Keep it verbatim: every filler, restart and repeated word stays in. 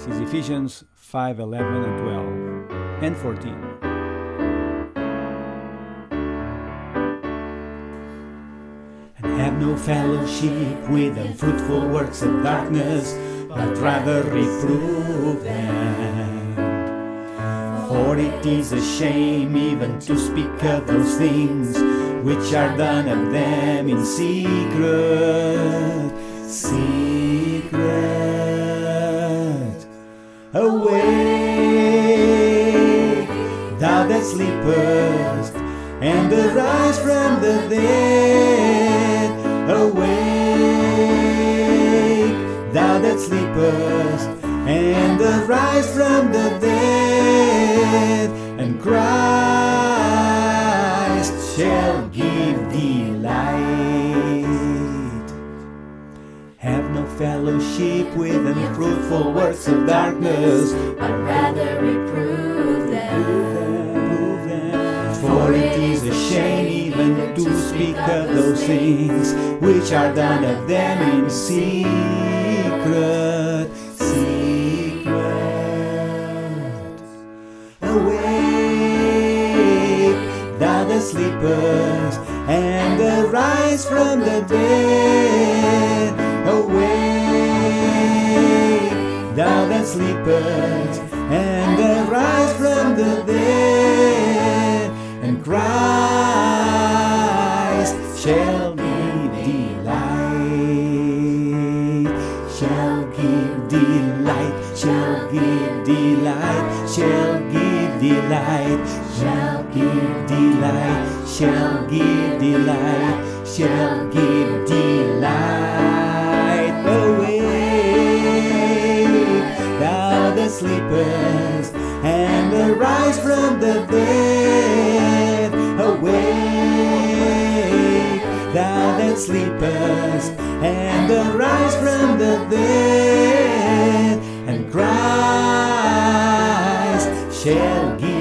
This is Ephesians five, eleven and twelve and fourteen. And have no fellowship with unfruitful works of darkness, but rather reprove them. For it is a shame even to speak of those things which are done of them in secret. Secret. Awake, thou that sleepest, and arise from the dead. Awake, thou that sleepest, and arise from the dead, and Christ shall give thee light. Have no fellowship with unfruitful works of darkness, but rather reprove them. For it is a shame even to speak of those things which are done of them in secret. Secret. Awake, thou that sleepest, and arise from the dead. Awake, thou that sleepest, and arise from the dead, and Christ shall give thee light, shall give thee light, shall give thee light, shall give thee light, shall give thee light, shall give thee light, shall give thee light. Awake, thou that sleepest, and arise from the dead. Awake, thou that sleepest, and arise from the dead, and Christ shall give